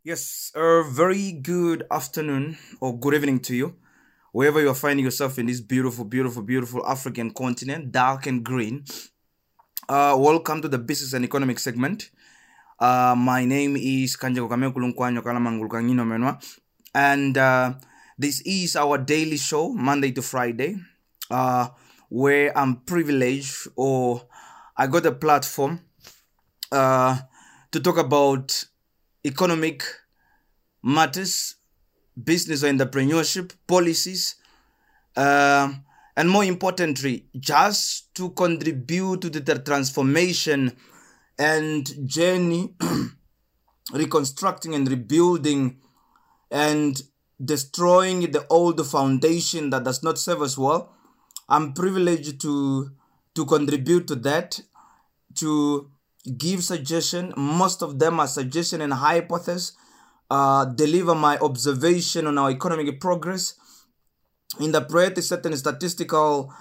Yes, a very good afternoon or good evening to you, wherever you're finding yourself in this beautiful, beautiful, beautiful African continent, dark and green. Welcome to the business and economic segment. My name is Kanjago Kamekulunkwanyo Kalamangulkangino Menwa, and this is our daily show, Monday to Friday, uh, where I'm privileged or I got a platform uh, to talk about economic matters, business or entrepreneurship policies, uh, and more importantly, just to contribute to the transformation and journey, reconstructing and rebuilding and destroying the old foundation that does not serve us well. I'm privileged to contribute to that, to give suggestion. Most of them are suggestion and hypothesis. Deliver my observation on our economic progress, interpret certain statistical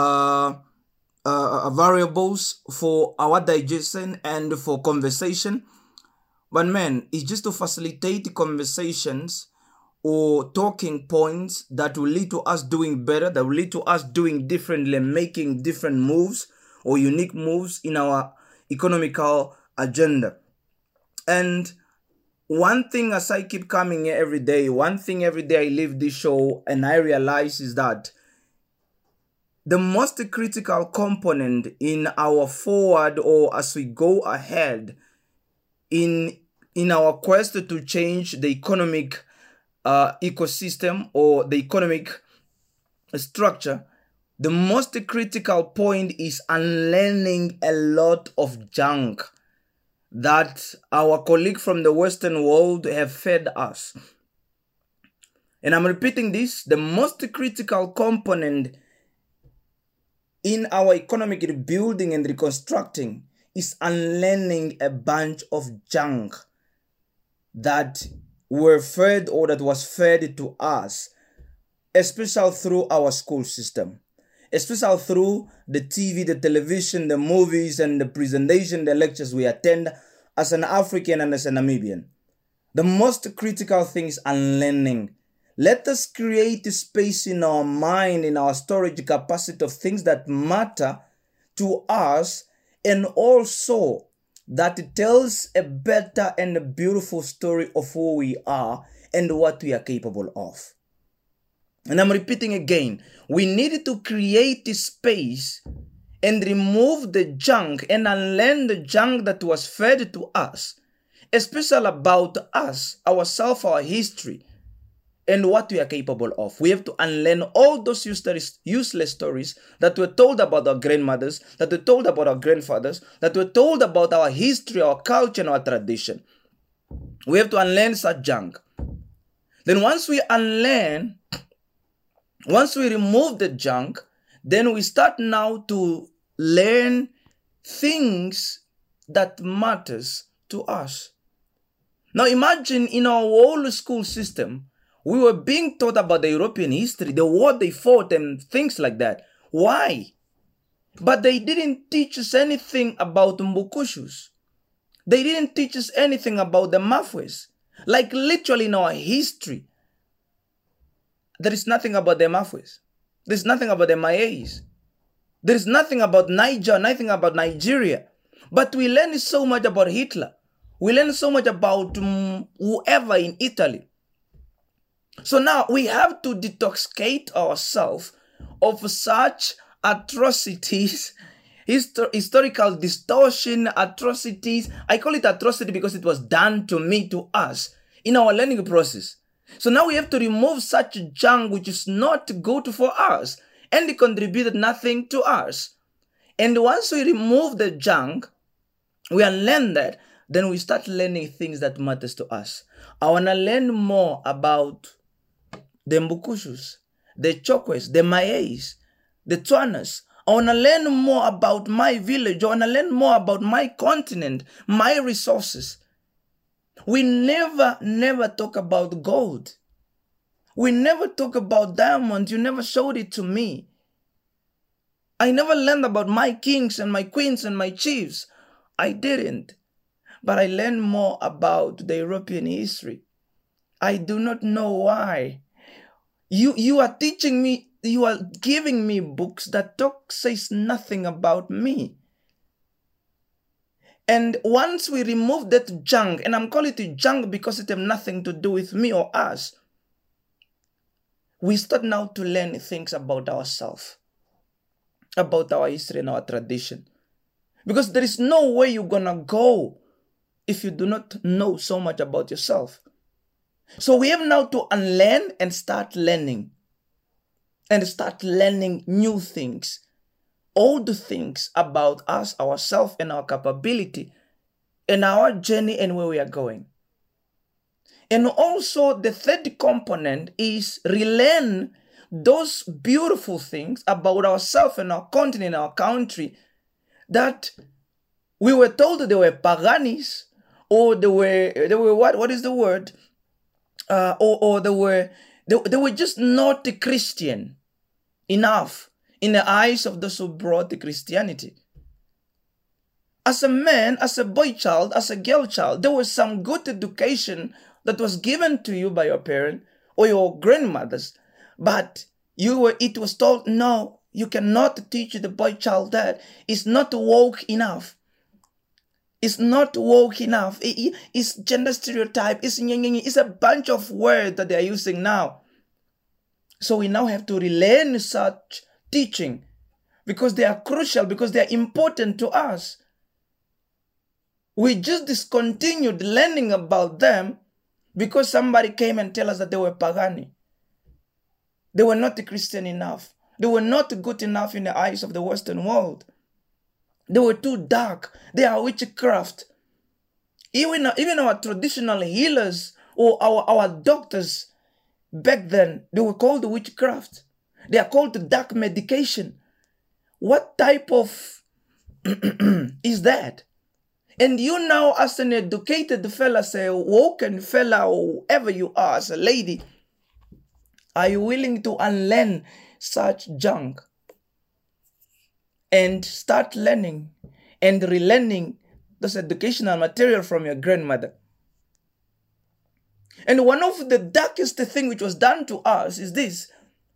variables for our digestion and for conversation. But man, it's just to facilitate conversations or talking points that will lead to us doing better, that will lead to us doing differently, making different moves or unique moves in our economical agenda. And one thing as I keep coming here every day, one thing every day I leave this show and I realize is that the most critical component in our forward or as we go ahead in our quest to change the economic ecosystem or the economic structure, the most critical point is unlearning a lot of junk that our colleague from the Western world have fed us. And I'm repeating this, the most critical component in our economic rebuilding and reconstructing is unlearning a bunch of junk that were fed or that was fed to us, especially through our school system, especially through the TV, the television, the movies, and the presentation, the lectures we attend as an African and as a Namibian. The most critical thing is unlearning. Let us create a space in our mind, in our storage capacity of things that matter to us, and also that it tells a better and a beautiful story of who we are and what we are capable of. And I'm repeating again, we need to create a space and remove the junk and unlearn the junk that was fed to us, especially about us, ourselves, our history, and what we are capable of. We have to unlearn all those useless stories that were told about our grandmothers, that were told about our grandfathers, that were told about our history, our culture, and our tradition. We have to unlearn such junk. Then once we unlearn, once we remove the junk, then we start now to learn things that matters to us. Now imagine in our whole school system, we were being taught about the European history, the war they fought and things like that. Why? But they didn't teach us anything about Mbukushus. They didn't teach us anything about the Mafwes. Like literally in our history, there is nothing about the Mafwes. There's nothing about the Mayais. There's nothing about Niger, nothing about Nigeria. But we learn so much about Hitler. We learn so much about whoever in Italy. So now we have to detoxicate ourselves of such atrocities, historical distortion, atrocities. I call it atrocity because it was done to me, to us, in our learning process. So now we have to remove such junk which is not good for us and it contributed nothing to us. And once we remove the junk, we unlearn that, then we start learning things that matters to us. I want to learn more about the Mbukushus, the Chokwes, the Mayais, the Tswanas. I want to learn more about my village. I want to learn more about my continent, my resources. We never talk about gold. We never talk about diamonds. You never showed it to me. I never learned about my kings and my queens and my chiefs. I didn't. but I learn more about the European history. I do not know why. You are teaching me, you are giving me books that says nothing about me. And once we remove that junk, and I'm calling it junk because it has nothing to do with me or us, we start now to learn things about ourselves, about our history and our tradition. Because there is no way you're gonna go if you do not know so much about yourself. So we have now to unlearn and start learning. And start learning new things. Old things about us, ourselves, and our capability, and our journey and where we are going. And also the third component is relearn those beautiful things about ourselves and our continent, our country, that we were told they were paganists, or they were what is the word? Or they were just not Christian enough in the eyes of those who brought the Christianity. As a man, as a boy child, as a girl child, there was some good education that was given to you by your parent or your grandmothers, but it was told, no, you cannot teach the boy child that. It's not woke enough. It's not woke enough. It's gender stereotype. It's a bunch of words that they are using now. So we now have to relearn such teaching because they are crucial, because they are important to us. We just discontinued learning about them because somebody came and told us that they were pagani. They were not Christian enough. They were not good enough in the eyes of the Western world. They were too dark. They are witchcraft. Even our traditional healers or our doctors back then, they were called witchcraft. They are called dark medication. What type of is that? And you now, as an educated fella, say woken fella, or whoever you are, as a lady, are you willing to unlearn such junk and start learning and relearning this educational material from your grandmother? And one of the darkest thing which was done to us is this.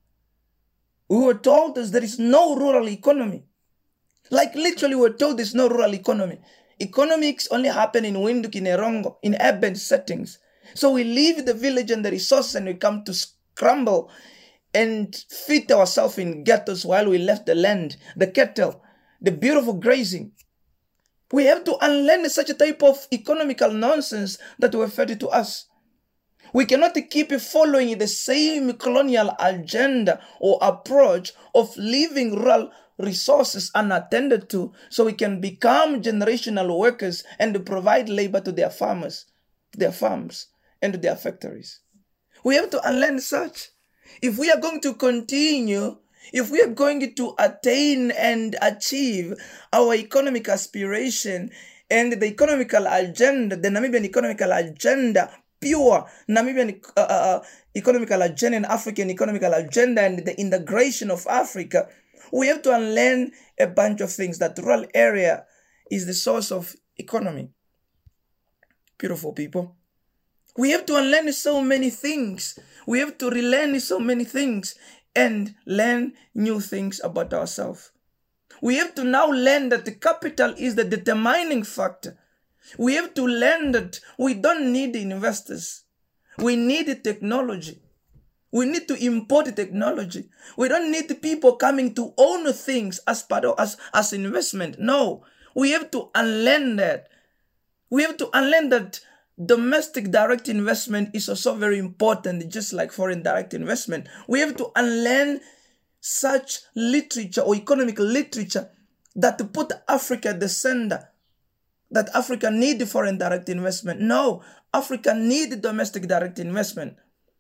We were told that there is no rural economy. Like literally we were told there's no rural economy. Economics only happen in Windhoek, in Erongo, in urban settings. So we leave the village and the resources and we come to scramble and feed ourselves in ghettos while we left the land, the cattle, the beautiful grazing. We have to unlearn such a type of economical nonsense that were fed to us. We cannot keep following the same colonial agenda or approach of leaving rural resources unattended to so we can become generational workers and provide labor to their farmers, their farms, and their factories. We have to unlearn such. If we are going to continue, if we are going to attain and achieve our economic aspiration and the economical agenda, the Namibian economical agenda, pure Namibian economical agenda and African economical agenda and the integration of Africa, we have to unlearn a bunch of things. That rural area is the source of economy. Beautiful people. We have to unlearn so many things. We have to relearn so many things and learn new things about ourselves. We have to now learn that the capital is the determining factor. We have to learn that we don't need investors. We need technology. We need to import technology. We don't need people coming to own things as part of as investment. No, we have to unlearn that. We have to unlearn that domestic direct investment is also very important, just like foreign direct investment. We have to unlearn such literature or economic literature that put Africa at the center. That Africa needs foreign direct investment. No, Africa needs domestic direct investment.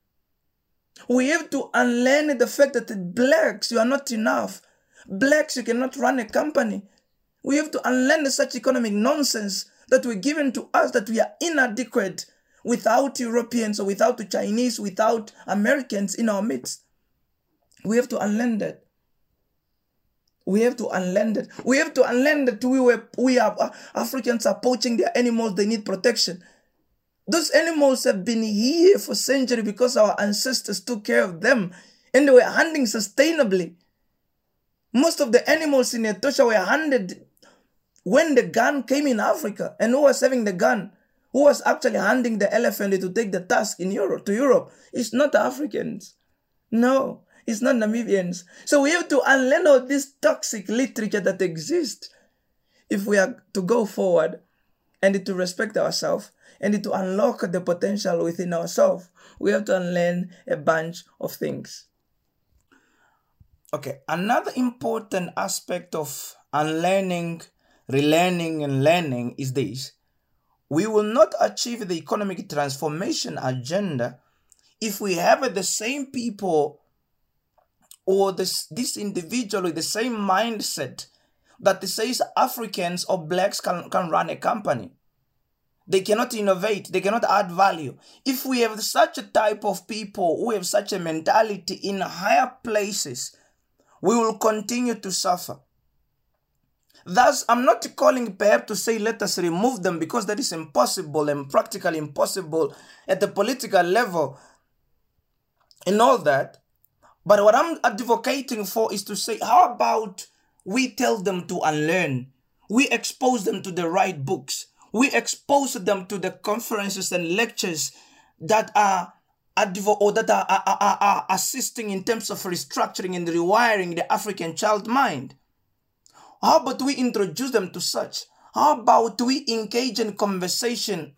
We have to unlearn the fact that blacks, you are not enough. Blacks, you cannot run a company. We have to unlearn such economic nonsense that were given to us, that we are inadequate without Europeans or without the Chinese, without Americans in our midst. We have to unlearn that. We have to unlearn that. We have to unlearn that Africans are poaching their animals. They need protection. Those animals have been here for centuries because our ancestors took care of them and they were hunting sustainably. Most of the animals in Etosha were hunted when the gun came in Africa. And who was having the gun? Who was actually hunting the elephant to take the tusk to Europe? It's not the Africans. No, it's not Namibians. So we have to unlearn all this toxic literature that exists if we are to go forward and to respect ourselves and to unlock the potential within ourselves. We have to unlearn a bunch of things. Okay, another important aspect of unlearning, relearning, and learning is this. We will not achieve the economic transformation agenda if we have the same people or this individual with the same mindset that says Africans or blacks can run a company. They cannot innovate. They cannot add value. If we have such a type of people who have such a mentality in higher places, we will continue to suffer. Thus, I'm not calling perhaps to say let us remove them, because that is impossible and practically impossible at the political level and all that. But what I'm advocating for is to say, how about we tell them to unlearn? We expose them to the right books. We expose them to the conferences and lectures that are assisting in terms of restructuring and rewiring the African child mind. How about we introduce them to such? How about we engage in conversation,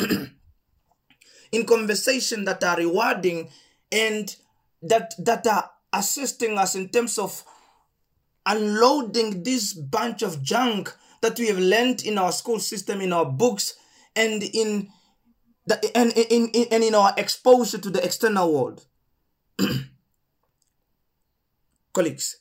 that are rewarding and that are assisting us in terms of unloading this bunch of junk that we have learned in our school system, in our books, and in our exposure to the external world. Colleagues,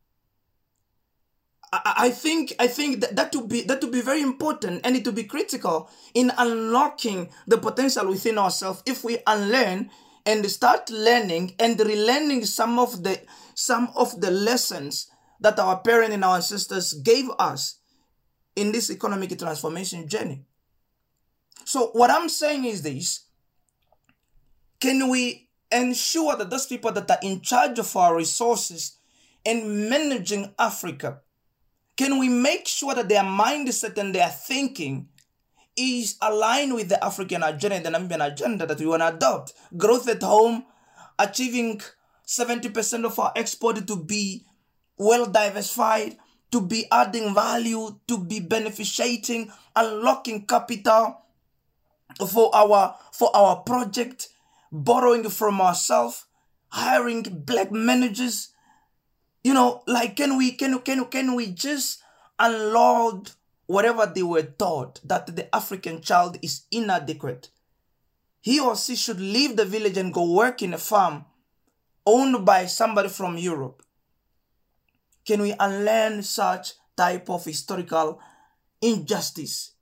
I think that to be very important, and it will be critical in unlocking the potential within ourselves if we unlearn and start learning and relearning some of the lessons that our parents and our ancestors gave us in this economic transformation journey. So what I'm saying is this: can we ensure that those people that are in charge of our resources and managing Africa, can we make sure that their mindset and their thinking is aligned with the African agenda and the Namibian agenda that we want to adopt? Growth at home, achieving 70% of our export to be well diversified, to be adding value, to be beneficiating, unlocking capital for our project, borrowing from ourselves, hiring black managers. Can we just unload whatever they were taught, that the African child is inadequate? He or she should leave the village and go work in a farm owned by somebody from Europe. Can we unlearn such type of historical injustice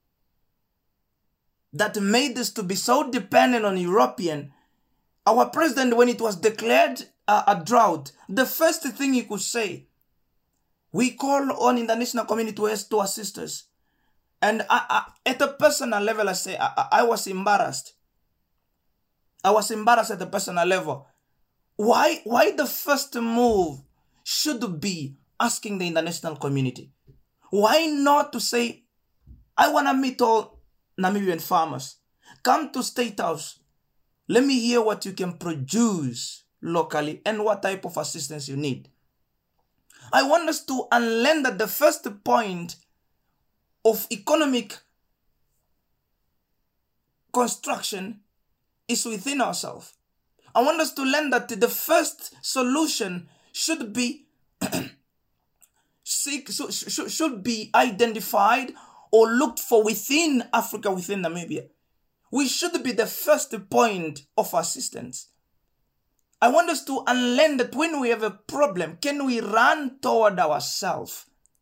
that made us to be so dependent on European? Our president, when it was declared a drought, the first thing he could say, we call on international community to assist us. And at a personal level, I say, I was embarrassed. I was embarrassed at the personal level. Why the first move should be asking the international community? Why not to say, I want to meet all Namibian farmers. Come to State House. Let me hear what you can produce locally and what type of assistance you need. I want us to unlearn that the first point of economic construction is within ourselves. I want us to learn that the first solution should be should be identified or looked for within Africa, within Namibia. We should be the first point of assistance. I want us to unlearn that when we have a problem, can we run toward ourselves?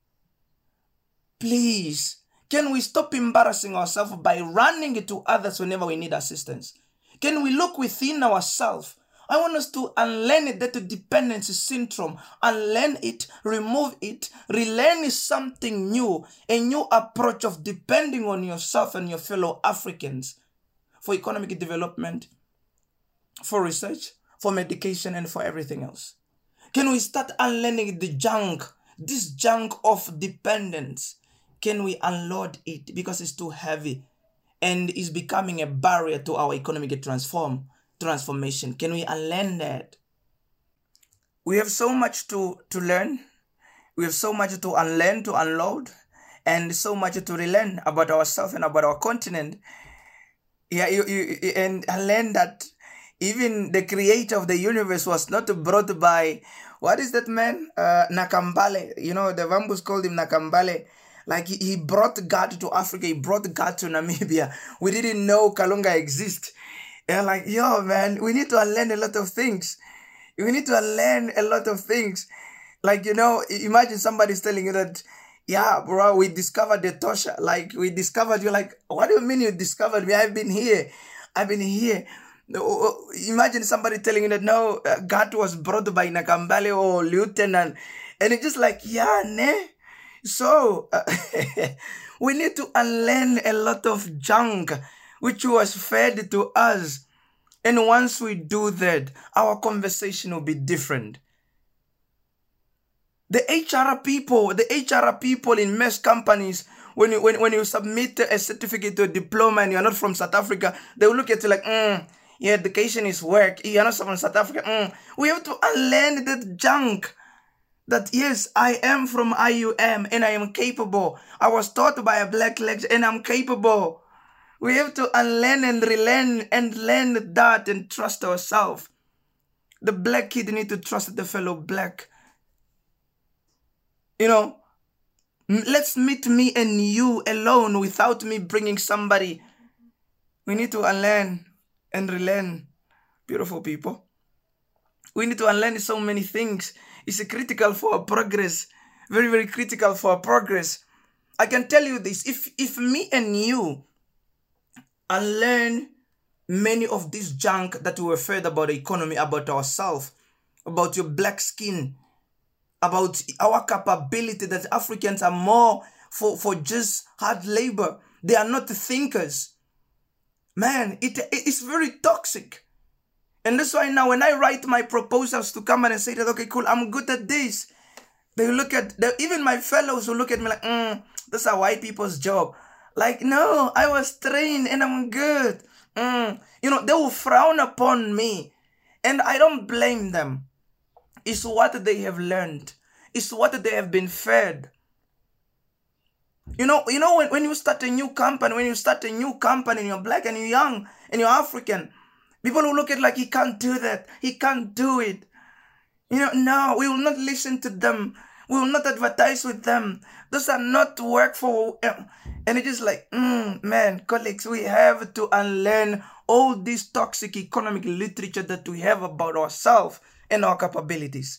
Please, can we stop embarrassing ourselves by running to others whenever we need assistance? Can we look within ourselves? I want us to unlearn that dependency syndrome, unlearn it, remove it, relearn something new, a new approach of depending on yourself and your fellow Africans for economic development, for research, for medication, and for everything else. Can we start unlearning this junk of dependence? Can we unload it because it's too heavy and is becoming a barrier to our economic transformation? Can we unlearn that? We have so much to learn. We have so much to unlearn, to unload, and so much to relearn about ourselves and about our continent. Yeah, and unlearn that even the creator of the universe was not brought by, what is that man? Nakambale. You know, the Vambus called him Nakambale. Like he brought God to Africa. He brought God to Namibia. We didn't know Kalunga exists. And like, yo, man, we need to unlearn a lot of things. We need to unlearn a lot of things. Like, you know, imagine somebody's telling you that, yeah, bro, we discovered the Tosha. Like, we discovered you. Like, what do you mean you discovered me? I've been here. Imagine somebody telling you that, no, God was brought by Nakambale or Lieutenant. And it's just like, yeah, ne? So, we need to unlearn a lot of junk which was fed to us. And once we do that, our conversation will be different. The HR people in most companies, when you submit a certificate or a diploma and you're not from South Africa, they will look at you like, your education is work. You're not from South Africa. We have to unlearn that junk. That yes, I am from IUM and I am capable. I was taught by a black lecturer and I'm capable. We have to unlearn and relearn and learn that and trust ourselves. The black kid need to trust the fellow black. You know, let's meet me and you alone without me bringing somebody. We need to unlearn and relearn. Beautiful people. We need to unlearn so many things. It's critical for our progress. Very, very critical for our progress. I can tell you this. If me and you unlearn many of this junk that we were fed about the economy, about ourselves, about your black skin, about our capability, that Africans are more for just hard labor. They are not thinkers. Man, it's very toxic. And that's why now when I write my proposals to come and say that, okay, cool, I'm good at this. They look at, even my fellows will look at me like, that's a white people's job. Like, no, I was trained and I'm good. You know, they will frown upon me. And I don't blame them. It's what they have learned. It's what they have been fed. You know when you start a new company, and you're black and you're young and you're African, people will look at like, he can't do that. He can't do it. You know, no, we will not listen to them. We will not advertise with them. Those are not work for... And it is like, man, colleagues, we have to unlearn all this toxic economic literature that we have about ourselves and our capabilities.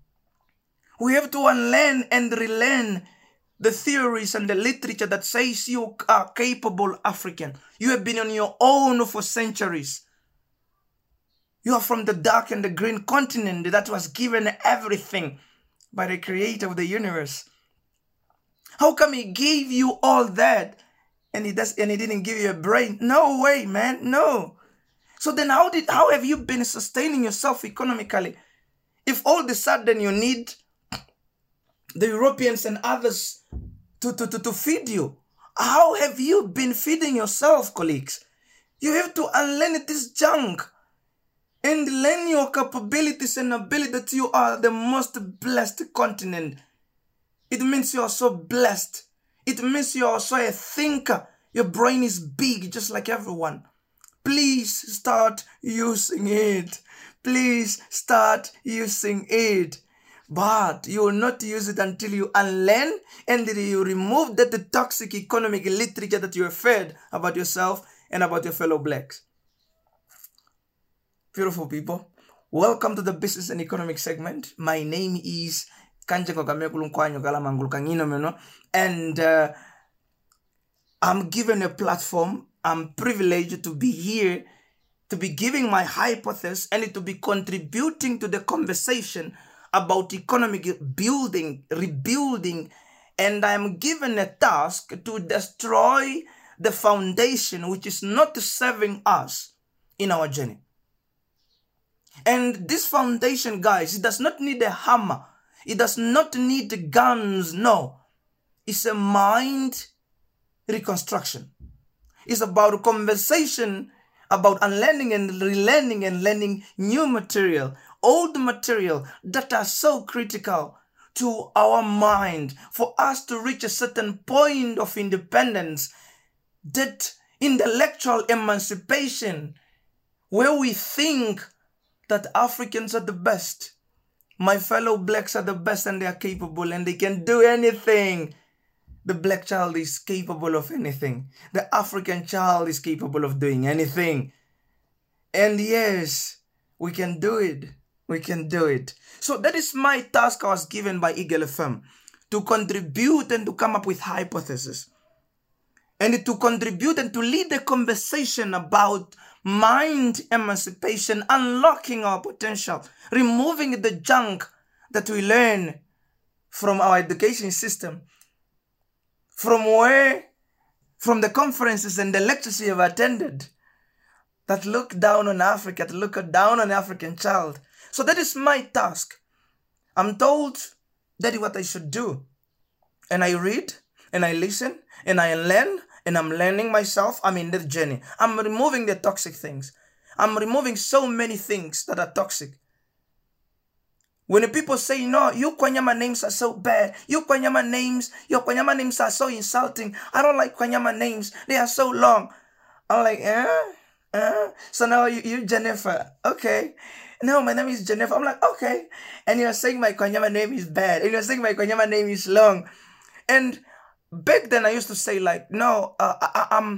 We have to unlearn and relearn the theories and the literature that says you are capable African. You have been on your own for centuries. You are from the dark and the green continent that was given everything by the creator of the universe. How come he gave you all that and he didn't give you a brain? No way, man. No. So then how have you been sustaining yourself economically? If all of a sudden you need the Europeans and others to feed you, how have you been feeding yourself, colleagues? You have to unlearn this junk and learn your capabilities and ability that you are the most blessed continent. It means you are so blessed. It means you are also a thinker. Your brain is big, just like everyone. Please start using it. Please start using it. But you will not use it until you unlearn and you remove that toxic economic literature that you are fed about yourself and about your fellow blacks. Beautiful people. Welcome to the business and economic segment. My name is and I'm given a platform. I'm privileged to be here to be giving my hypothesis, and to be contributing to the conversation about economic building, rebuilding, and I am given a task to destroy the foundation which is not serving us in our journey. And this foundation, guys, it does not need a hammer. It does not need guns. No. It's a mind reconstruction. It's about a conversation about unlearning and relearning and learning new material, old material that are so critical to our mind for us to reach a certain point of independence, that intellectual emancipation, where we think that Africans are the best, my fellow blacks are the best, and they are capable and they can do anything. The black child is capable of anything. The African child is capable of doing anything. And yes, we can do it. We can do it. So that is my task I was given by Eagle FM, to contribute and to come up with hypotheses, and to contribute and to lead the conversation about mind emancipation, unlocking our potential, removing the junk that we learn from our education system, from the conferences and the lectures you have attended that look down on Africa, that look down on the African child. So that is my task. I'm told that is what I should do. And I read, and I listen, and I learn, and I'm learning myself. I'm in that journey. I'm removing the toxic things. I'm removing so many things that are toxic. When the people say, no, you Kwanyama names are so bad. Your Kwanyama names are so insulting. I don't like Kwanyama names. They are so long. I'm like, So now you Jennifer. Okay. No, my name is Jennifer. I'm like, okay. And you're saying my Kwanyama name is bad. And you're saying my Kwanyama name is long. And back then I used to say like, no, I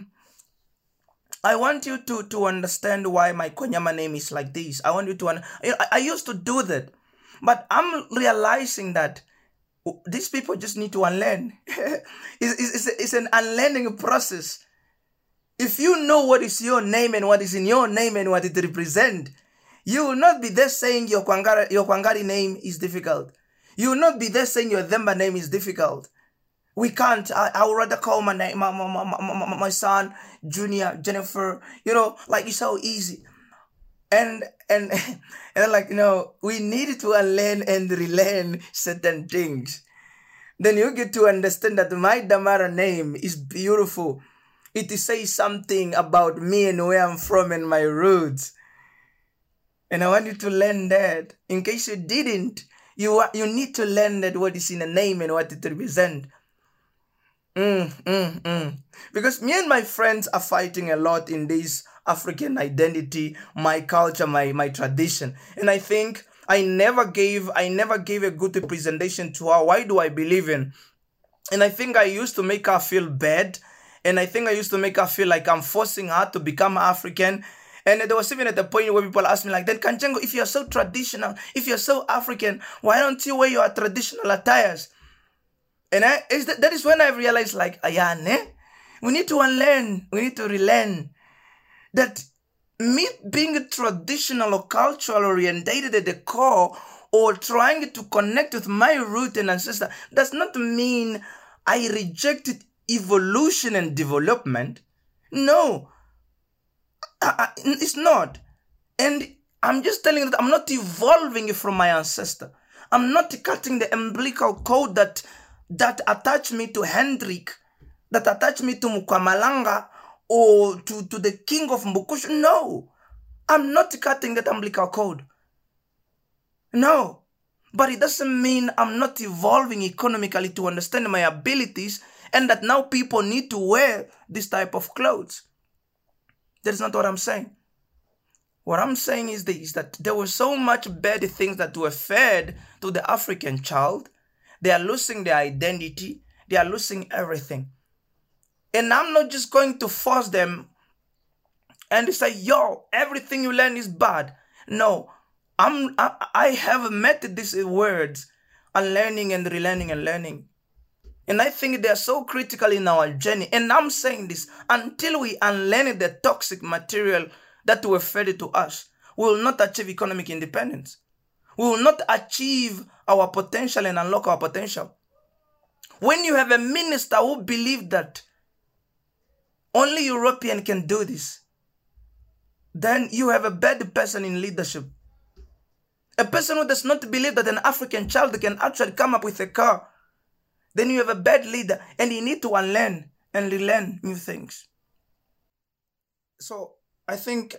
want you to understand why my Kwanyama name is like this. I want you to, I used to do that. But I'm realizing that these people just need to unlearn. It's an unlearning process. If you know what is your name and what is in your name and what it represents, you will not be there saying your Kwangari name is difficult. You will not be there saying your Themba name is difficult. We can't. I would rather call my name, my son, Junior, Jennifer. Like it's so easy. And like, we need to unlearn and relearn certain things. Then you get to understand that my Damara name is beautiful. It says something about me and where I'm from and my roots. And I want you to learn that. In case you didn't, you need to learn that what is in a name and what it represents. Because me and my friends are fighting a lot in this African identity, my culture, my tradition. And I think I never gave a good representation to her. Why do I believe in? And I think I used to make her feel bad. And I think I used to make her feel like I'm forcing her to become African. And there was even at the point where people asked me like, then Kanchengo, if you're so traditional, if you're so African, why don't you wear your traditional attires? And that is when I realized like, we need to unlearn, we need to relearn. That me being traditional or cultural orientated at the core, or trying to connect with my root and ancestor, does not mean I rejected evolution and development. No, it's not. And I'm just telling you that I'm not evolving from my ancestor. I'm not cutting the umbilical cord that attach me to Hendrik, that attach me to Mukwamalanga, or to the king of Mbukushu. No, I'm not cutting that umbilical cord. No, but it doesn't mean I'm not evolving economically to understand my abilities, and that now people need to wear this type of clothes. That is not what I'm saying. What I'm saying is this, that there were so much bad things that were fed to the African child. They are losing their identity. They are losing everything. And I'm not just going to force them and say, yo, everything you learn is bad. No, I have met these words, unlearning and relearning and learning. And I think they are so critical in our journey. And I'm saying this, until we unlearn the toxic material that were fed to us, we will not achieve economic independence. We will not achieve our potential and unlock our potential. When you have a minister who believes that only European can do this, then you have a bad person in leadership. A person who does not believe that an African child can actually come up with a car, then you have a bad leader, and you need to unlearn and relearn new things. So I think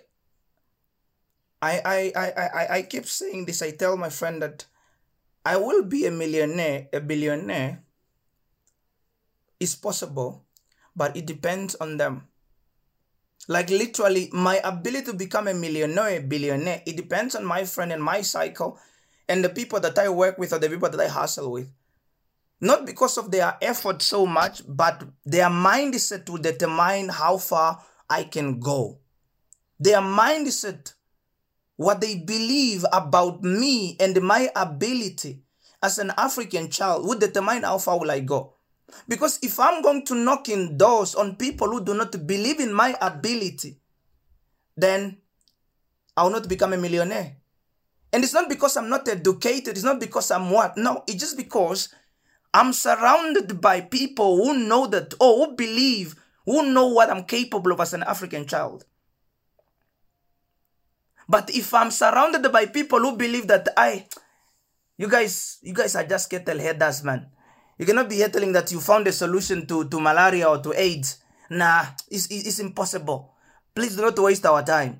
I keep saying this. I tell my friend that I will be a millionaire, a billionaire. It's possible, but it depends on them. Like literally, my ability to become a millionaire, a billionaire, it depends on my friend and my cycle and the people that I work with or the people that I hustle with. Not because of their effort so much, but their mindset will determine how far I can go. Their mindset, what they believe about me and my ability as an African child would determine how far will I go. Because if I'm going to knock in doors on people who do not believe in my ability, then I will not become a millionaire. And it's not because I'm not educated. It's not because I'm what? No, it's just because I'm surrounded by people who know that, who believe, who know what I'm capable of as an African child. But if I'm surrounded by people who believe that you guys are just kettle headers, man. You cannot be here telling that you found a solution to malaria or to AIDS. Nah, it's impossible. Please do not waste our time.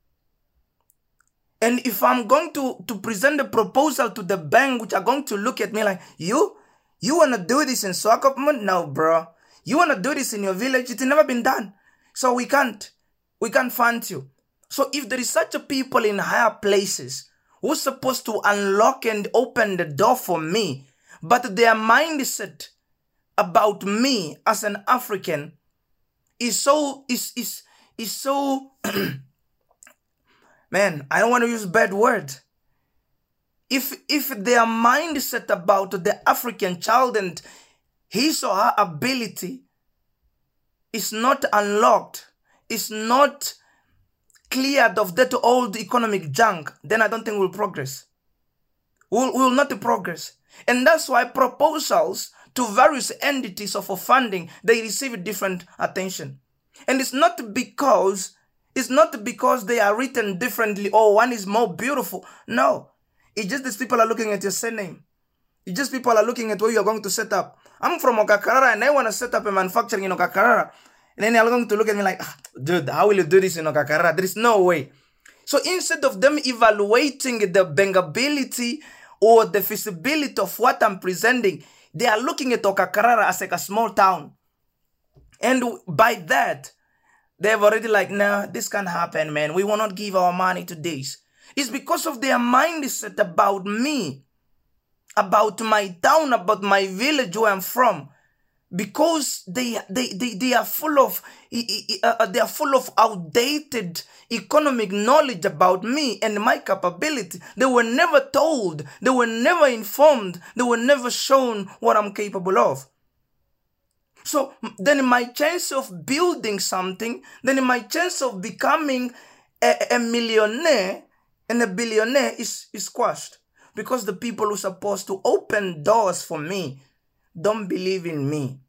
And if I'm going to present a proposal to the bank, which are going to look at me like, you want to do this in Swakopmund? No, bro. You want to do this in your village? It's never been done. So we can't fund you. So if there is such a people in higher places who's supposed to unlock and open the door for me, but their mindset about me as an African is so man, I don't want to use bad words. If their mindset about the African child and his or her ability is not unlocked, is not cleared of that old economic junk, then I don't think we'll progress. We'll not progress. And that's why proposals to various entities for funding, they receive different attention. And it's not because they are written differently or one is more beautiful. No. It's just these people are looking at your surname. It's just people are looking at where you're going to set up. I'm from Okakarara and I want to set up a manufacturing in Okakarara. And then they're going to look at me like, dude, how will you do this in Okakarara? There is no way. So instead of them evaluating the bankability or the feasibility of what I'm presenting, they are looking at Okakarara as like a small town. And by that, they've already like, nah, this can't happen, man. We will not give our money to this. It's because of their mindset about me, about my town, about my village where I'm from. Because they are full of outdated economic knowledge about me and my capability. They were never told, they were never informed, they were never shown what I'm capable of. So then my chance of building something, then my chance of becoming a millionaire and a billionaire is squashed. Because the people who are supposed to open doors for me don't believe in me.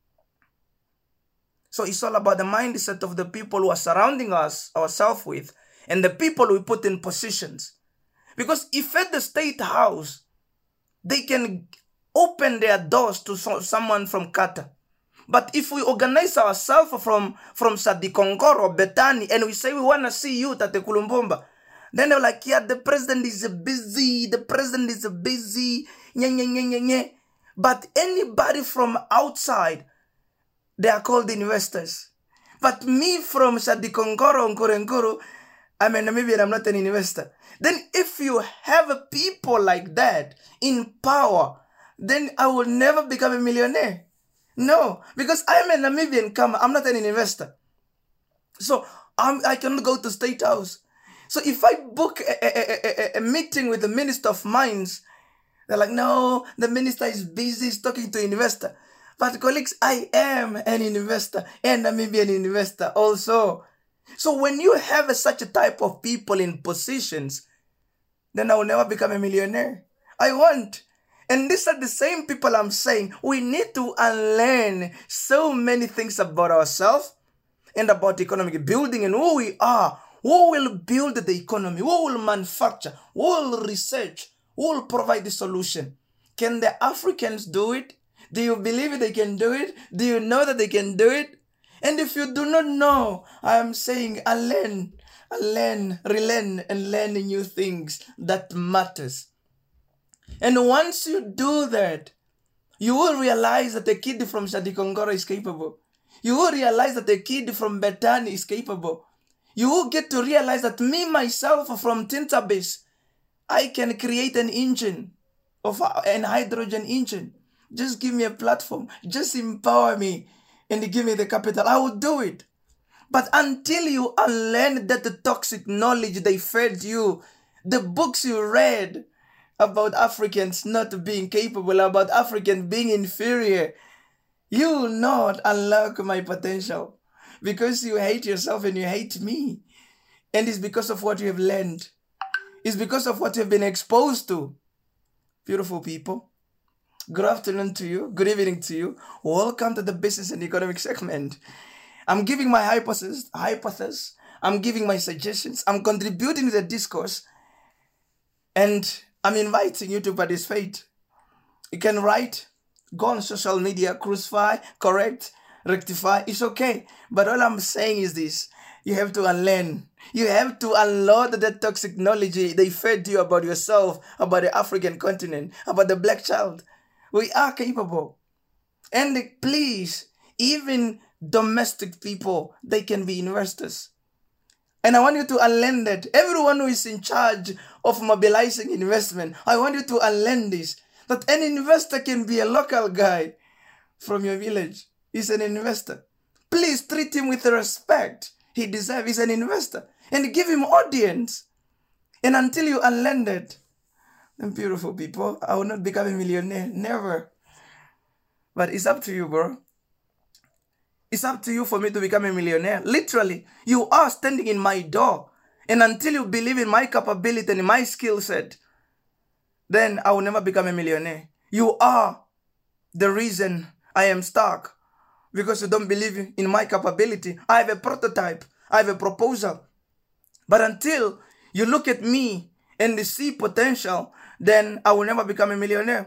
So it's all about the mindset of the people who are surrounding ourselves with, and the people we put in positions. Because if at the State House, they can open their doors to someone from Qatar. But if we organize ourselves from Sadikongoro or Betani, and we say we want to see you at the Kulumbomba, then they're like, yeah, the president is busy, nye. But anybody from outside, they are called investors. But me from Sadikongoro and Korenkoro, I'm a Namibian, I'm not an investor. Then if you have people like that in power, then I will never become a millionaire. No, because I'm a Namibian, I'm not an investor. So I cannot go to State House. So if I book a meeting with the Minister of Mines, they're like, no, the minister is busy, he's talking to an investor. But colleagues, I am an investor and Namibian investor also. So when you have such a type of people in positions, then I will never become a millionaire. I won't. And these are the same people I'm saying we need to unlearn so many things about ourselves and about economic building and who we are. Who will build the economy? Who will manufacture? Who will research? Who will provide the solution? Can the Africans do it? Do you believe they can do it? Do you know that they can do it? And if you do not know, I am saying relearn, and learn new things that matters. And once you do that, you will realize that a kid from Shadikongoro is capable. You will realize that a kid from Betani is capable. You will get to realize that me, myself, from Tintabase, I can create an engine, an hydrogen engine. Just give me a platform. Just empower me and give me the capital. I will do it. But until you unlearn that toxic knowledge they fed you, the books you read about Africans not being capable, about Africans being inferior, you will not unlock my potential because you hate yourself and you hate me. And it's because of what you have learned. It's because of what you have been exposed to. Beautiful people. Good afternoon to you. Good evening to you. Welcome to the business and economic segment. I'm giving my hypothesis. I'm giving my suggestions. I'm contributing to the discourse. And I'm inviting you to participate. You can write, go on social media, crucify, correct, rectify. It's okay. But all I'm saying is this. You have to unlearn. You have to unload the toxic knowledge they fed you about yourself, about the African continent, about the black child. We are capable. And please, even domestic people, they can be investors. And I want you to unlearn that. Everyone who is in charge of mobilizing investment, I want you to unlearn this. That an investor can be a local guy from your village. He's an investor. Please treat him with respect. He deserves. He's an investor. And give him audience. And until you unlearn that, then beautiful people, I will not become a millionaire. Never. But it's up to you, bro. It's up to you for me to become a millionaire. Literally, you are standing in my door. And until you believe in my capability and in my skill set, then I will never become a millionaire. You are the reason I am stuck. Because you don't believe in my capability. I have a prototype. I have a proposal. But until you look at me and see potential, then I will never become a millionaire.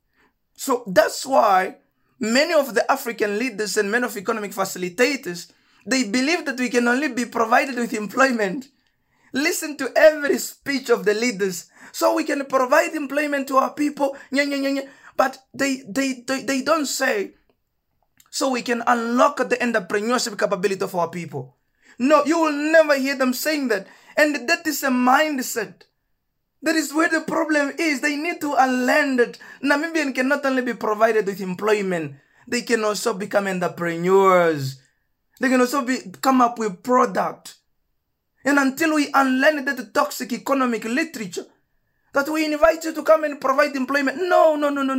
So that's why many of the African leaders and many of economic facilitators, they believe that we can only be provided with employment. Listen to every speech of the leaders. So we can provide employment to our people. But they don't say, so we can unlock the entrepreneurship capability of our people. No, you will never hear them saying that. And that is a mindset. That is where the problem is. They need to unlearn that Namibian can not only be provided with employment, they can also become entrepreneurs. They can also come up with product. And until we unlearn that toxic economic literature, that we invite you to come and provide employment. No.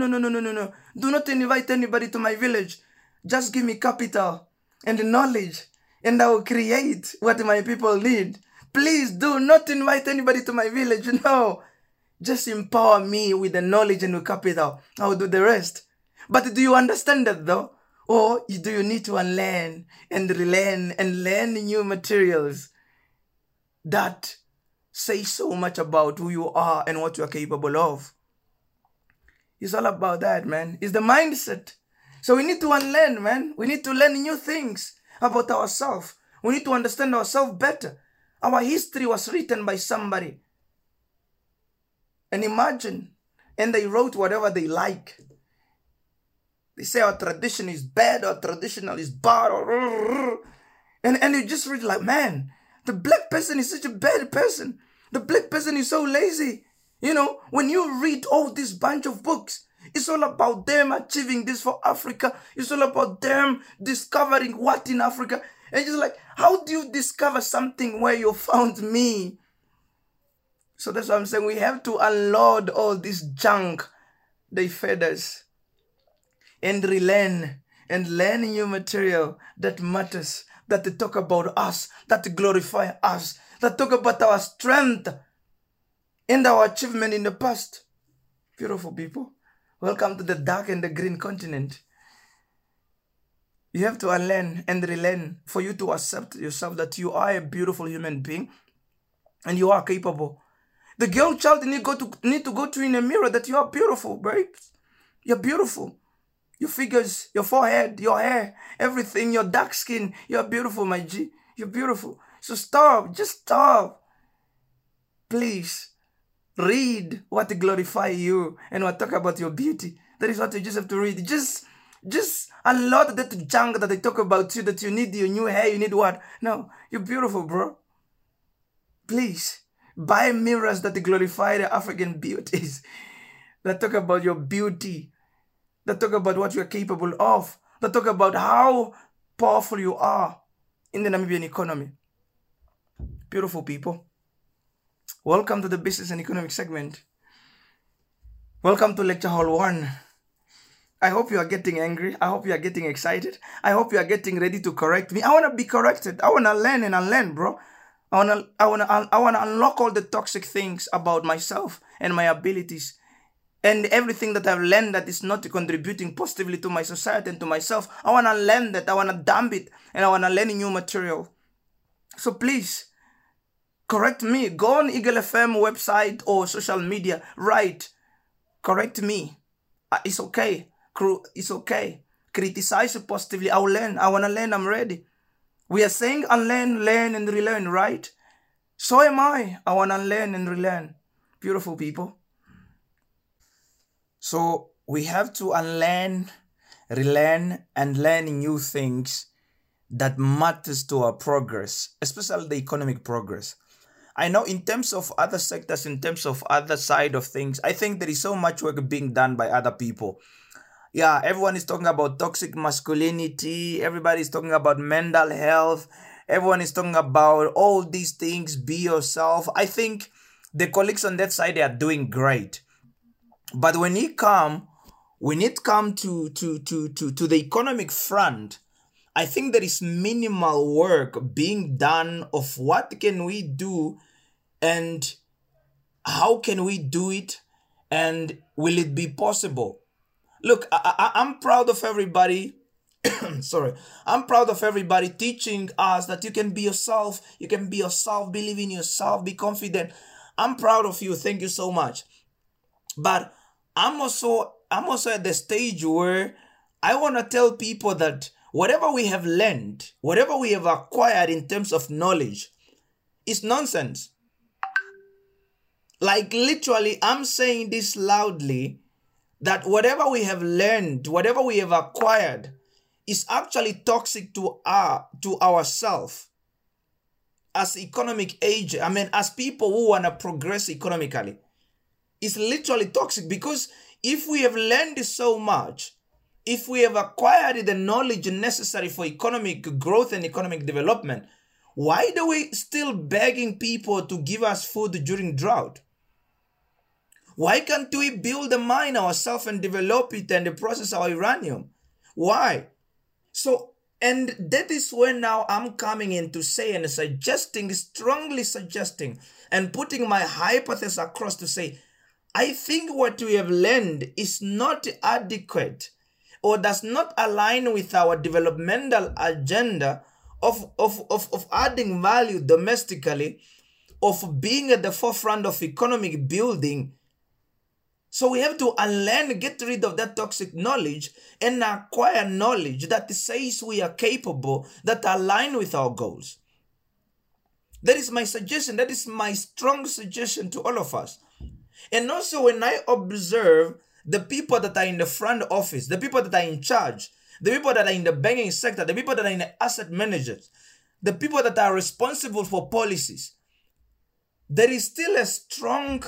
Do not invite anybody to my village. Just give me capital and knowledge, and I will create what my people need. Please do not invite anybody to my village. No. Just empower me with the knowledge and the capital. I will do the rest. But do you understand that though? Or do you need to unlearn and relearn and learn new materials that say so much about who you are and what you are capable of? It's all about that, man. It's the mindset. So we need to unlearn, man. We need to learn new things about ourselves. We need to understand ourselves better. Our history was written by somebody. And imagine, and they wrote whatever they like. They say our tradition is bad, our traditional is bad, and you just read like, man, the black person is such a bad person. The black person is so lazy. You know, when you read all this bunch of books, it's all about them achieving this for Africa. It's all about them discovering what in Africa. And just like, how do you discover something where you found me? So that's what I'm saying. We have to unload all this junk they fed us and relearn and learn new material that matters that talk about us, that glorify us, that talk about our strength and our achievement in the past. Beautiful people, welcome to the dark and the green continent. You have to unlearn and relearn for you to accept yourself that you are a beautiful human being and you are capable. The girl child need to go to in a mirror that you are beautiful, babe. You're beautiful. Your figures, your forehead, your hair, everything, your dark skin. You're beautiful, my G. You're beautiful. So stop. Just stop. Please. Read what glorify you and what talk about your beauty. That is what you just have to read. Just a lot of that junk that they talk about you, that you need your new hair, you need what? No, you're beautiful, bro. Please, buy mirrors that glorify the African beauties, that talk about your beauty, that talk about what you're capable of, that talk about how powerful you are in the Namibian economy. Beautiful people. Welcome to the business and economic segment. Welcome to lecture hall 1. I hope you are getting angry. I hope you are getting excited. I hope you are getting ready to correct me. I want to be corrected. I want to learn and unlearn, bro. I want to unlock all the toxic things about myself and my abilities and everything that I've learned that is not contributing positively to my society and to myself. I want to learn that. I want to dump it and I want to learn new material. So please, correct me. Go on Eagle FM website or social media. Write. Correct me. It's okay. It's okay. Criticize it positively. I'll learn. I want to learn. I'm ready. We are saying unlearn, learn, and relearn, right? So am I. I want to learn and relearn. Beautiful people. So we have to unlearn, relearn, and learn new things that matters to our progress, especially the economic progress. I know in terms of other sectors, in terms of other side of things, I think there is so much work being done by other people. Yeah, everyone is talking about toxic masculinity. Everybody is talking about mental health. Everyone is talking about all these things. Be yourself. I think the colleagues on that side, they are doing great. But when we need come to the economic front, I think there is minimal work being done of what can we do and how can we do it and will it be possible? Look, I'm proud of everybody. Sorry. I'm proud of everybody teaching us that you can be yourself. You can be yourself. Believe in yourself. Be confident. I'm proud of you. Thank you so much. But I'm also at the stage where I want to tell people that whatever we have learned, whatever we have acquired in terms of knowledge is nonsense. Like literally, I'm saying this loudly, that whatever we have learned, whatever we have acquired is actually toxic to ourselves as economic age. I mean, as people who want to progress economically. It's literally toxic because if we have learned so much, if we have acquired the knowledge necessary for economic growth and economic development, why do we still begging people to give us food during drought? Why can't we build a mine ourselves and develop it and process our uranium? Why? So, and that is where now I'm coming in to say and suggesting, strongly suggesting, and putting my hypothesis across to say, I think what we have learned is not adequate or does not align with our developmental agenda of adding value domestically, of being at the forefront of economic building. So we have to unlearn, get rid of that toxic knowledge and acquire knowledge that says we are capable, that align with our goals. That is my suggestion. That is my strong suggestion to all of us. And also when I observe the people that are in the front office, the people that are in charge, the people that are in the banking sector, the people that are in the asset managers, the people that are responsible for policies, there is still a strong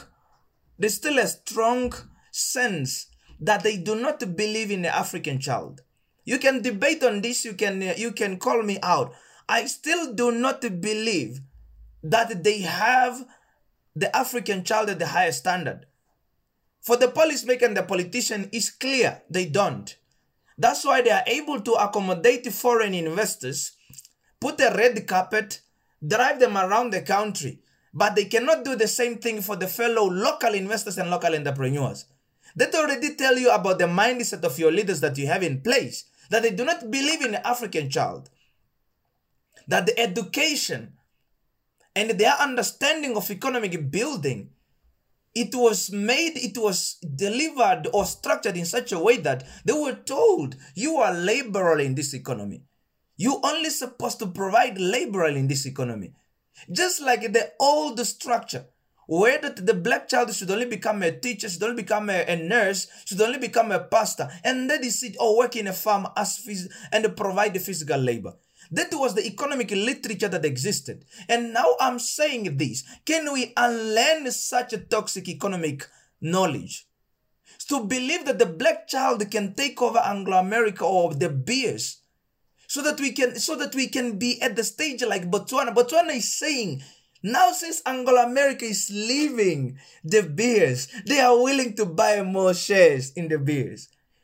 sense that they do not believe in the African child. You can debate on this, you can call me out. I still do not believe that they have the African child at the highest standard. For the policymaker and the politician, it's clear they don't. That's why they are able to accommodate foreign investors, put a red carpet, drive them around the country, but they cannot do the same thing for the fellow local investors and local entrepreneurs. That already tell you about the mindset of your leaders that you have in place, that they do not believe in the African child, that the education and their understanding of economic building, it was delivered or structured in such a way that they were told, you are laborer in this economy. You only supposed to provide laborer in this economy. Just like the old structure, where that the black child should only become a teacher, should only become a nurse, should only become a pastor, and then they sit or work in a farm and provide the physical labor. That was the economic literature that existed. And now I'm saying this. Can we unlearn such a toxic economic knowledge? To believe that the black child can take over Anglo-America or the beers, so that we can be at the stage like Botswana. Botswana is saying, now since Anglo-America is leaving the beers, they are willing to buy more shares in the beers.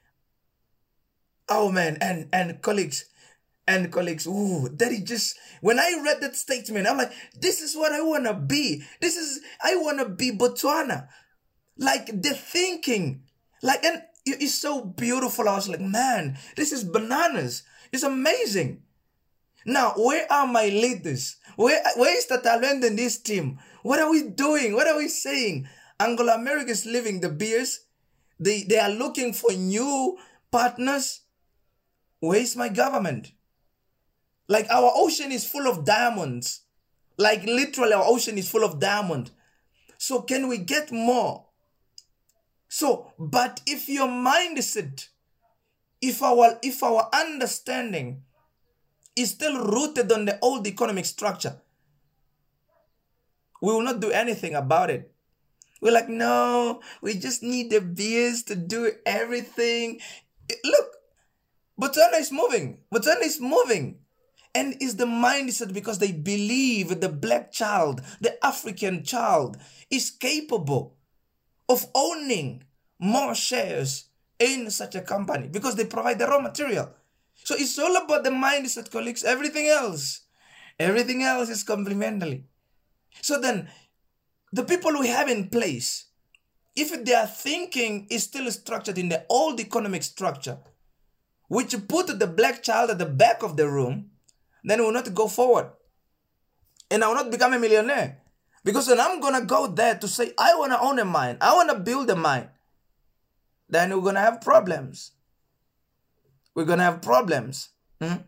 Oh man, and colleagues, ooh, that is just, when I read that statement, I'm like, this is what I want to be. I want to be Botswana. Like the thinking, like, and it's so beautiful. I was like, man, this is bananas. It's amazing. Now, where are my leaders? Where is the talent in this team? What are we doing? What are we saying? Anglo-America is leaving the beers. They are looking for new partners. Where is my government? Like our ocean is full of diamonds. Like literally our ocean is full of diamond. So can we get more? So, but if your mindset, if our understanding is still rooted on the old economic structure, we will not do anything about it. We're like, no, we just need the beers to do everything. Look, Botswana is moving. Botswana is moving. And it's the mindset because they believe the black child, the African child, is capable of owning more shares in such a company because they provide the raw material. So it's all about the mindset, colleagues. Everything else is complementary. So then, the people we have in place, if their thinking is still structured in the old economic structure, which put the black child at the back of the room, then we will not go forward. And I will not become a millionaire. Because when I'm going to go there to say, I want to own a mine, I want to build a mine, then we're going to have problems. We're going to have problems. We're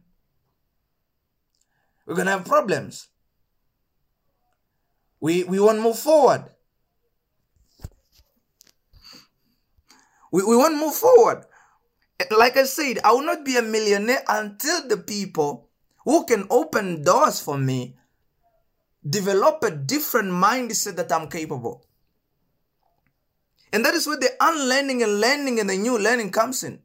going to have problems. We won't move forward. We won't move forward. Like I said, I will not be a millionaire until the people who can open doors for me develop a different mindset that I'm capable. And that is where the unlearning and learning and the new learning comes in.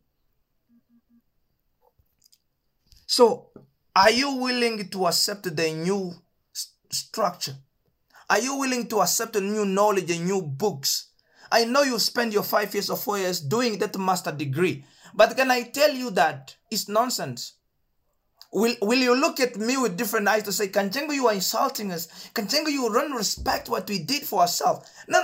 So, are you willing to accept the new structure? Are you willing to accept the new knowledge and new books? I know you spend your 5 years or 4 years doing that master degree, but can I tell you that it's nonsense? Will you look at me with different eyes to say, Kanchengo, you are insulting us. Kanchengo, you don't respect what we did for ourselves. No.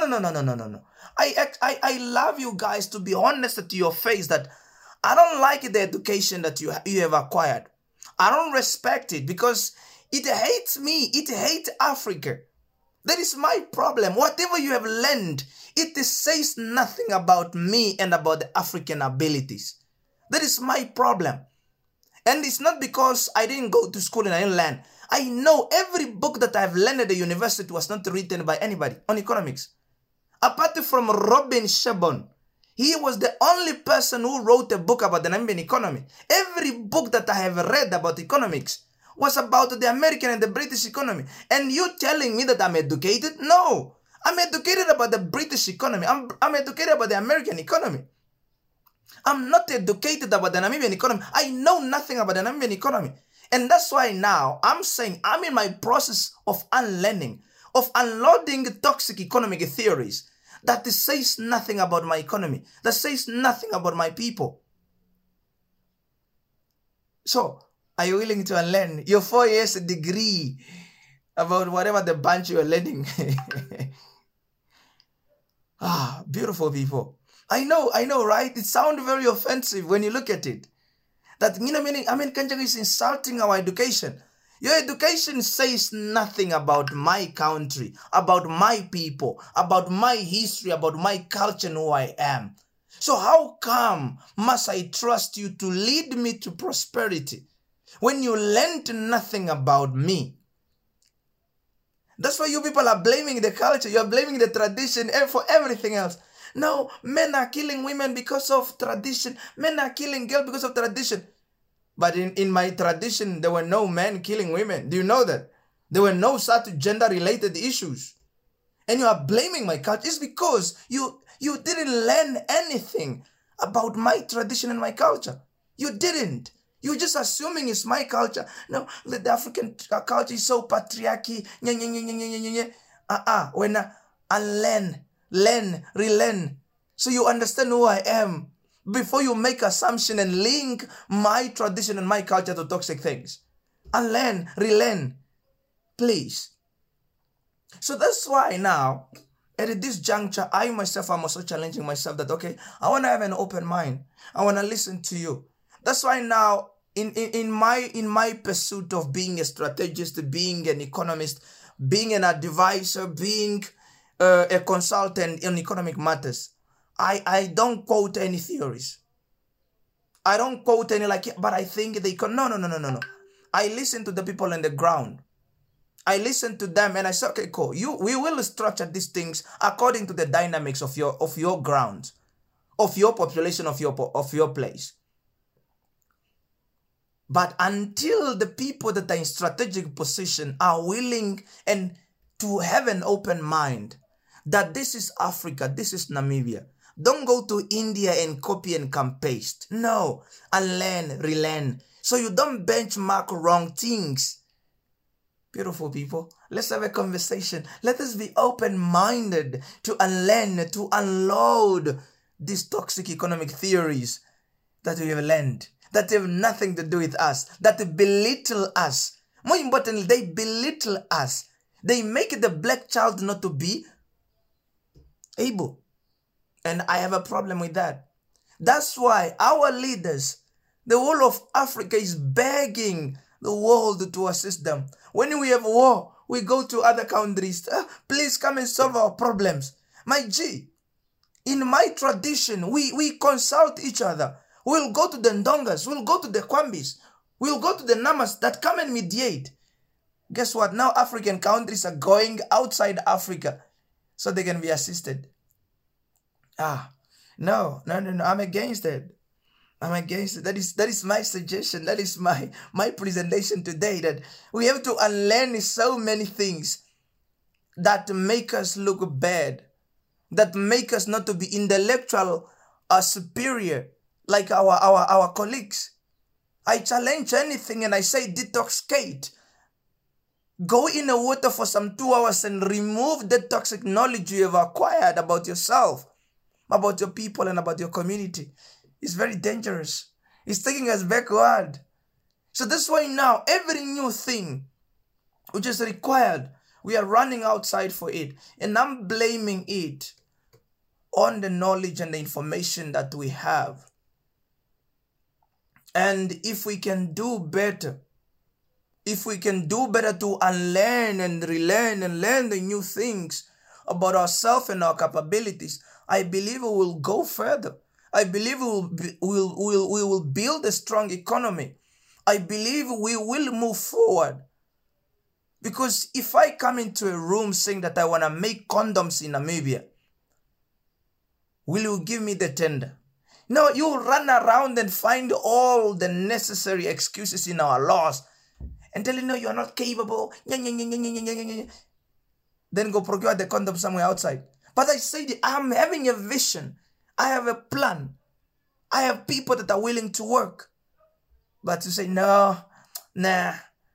I love you guys to be honest to your face that I don't like the education that you have acquired. I don't respect it because it hates me. It hates Africa. That is my problem. Whatever you have learned, it says nothing about me and about the African abilities. That is my problem. And it's not because I didn't go to school and I didn't learn. I know every book that I've learned at the university was not written by anybody on economics. Apart from Robin Shabon, he was the only person who wrote a book about the Namibian economy. Every book that I have read about economics was about the American and the British economy. And you telling me that I'm educated? No. I'm educated about the British economy. I'm educated about the American economy. I'm not educated about the Namibian economy. I know nothing about the Namibian economy. And that's why now I'm saying I'm in my process of unlearning, of unloading toxic economic theories that says nothing about my economy, that says nothing about my people. So Are you willing to unlearn your 4 years degree about whatever the bunch you're learning? Beautiful people. I know, right? It sounds very offensive when you look at it. That Kanjang is insulting our education. Your education says nothing about my country, about my people, about my history, about my culture and who I am. So how come must I trust you to lead me to prosperity when you learned nothing about me? That's why you people are blaming the culture. You're blaming the tradition for everything else. No, men are killing women because of tradition. Men are killing girls because of tradition. But in my tradition, there were no men killing women. Do you know that? There were no such gender-related issues. And you are blaming my culture. It's because you didn't learn anything about my tradition and my culture. You didn't. You're just assuming it's my culture. No, the African culture is so patriarchy. When I learn, relearn, so you understand who I am before you make assumption and link my tradition and my culture to toxic things. Unlearn, relearn, please. So that's why now, at this juncture, I myself am also challenging myself that, okay, I want to have an open mind. I want to listen to you. That's why now, in my pursuit of being a strategist, being an economist, being an advisor, being a consultant in economic matters, I don't quote any theories. I don't quote any but I think no. I listen to the people on the ground. I listen to them and I say, okay, cool. We will structure these things according to the dynamics of your ground, of your population, of your place. But until the people that are in strategic position are willing and to have an open mind that this is Africa, this is Namibia. Don't go to India and copy and paste. No, unlearn, relearn. So you don't benchmark wrong things. Beautiful people, let's have a conversation. Let us be open-minded to unlearn, to unload these toxic economic theories that we have learned, that have nothing to do with us, that belittle us. More importantly, they belittle us. They make the black child not to be able. And I have a problem with that. That's why our leaders, the whole of Africa is begging the world to assist them. When we have war, we go to other countries. Please come and solve our problems. My G, in my tradition, we consult each other. We'll go to the Ndongas. We'll go to the Kwambis. We'll go to the Namas that come and mediate. Guess what? Now African countries are going outside Africa so they can be assisted. No. I'm against it. I'm against it. That is my suggestion. That is my presentation today, that we have to unlearn so many things that make us look bad, that make us not to be intellectual or superior like our colleagues. I challenge anything and I say detoxicate. Go in the water for some 2 hours and remove the toxic knowledge you have acquired about yourself, about your people and about your community. It's very dangerous. It's taking us backward. So that's why now every new thing which is required, we are running outside for it. And I'm blaming it on the knowledge and the information that we have. And if we can do better, to unlearn and relearn and learn the new things about ourselves and our capabilities, I believe we will go further. I believe we will build a strong economy. I believe we will move forward. Because if I come into a room saying that I want to make condoms in Namibia, will you give me the tender? No, you run around and find all the necessary excuses in our laws and tell you, no, you are not capable. Then go procure the condom somewhere outside. But I say, I'm having a vision. I have a plan. I have people that are willing to work. But you say, no, nah,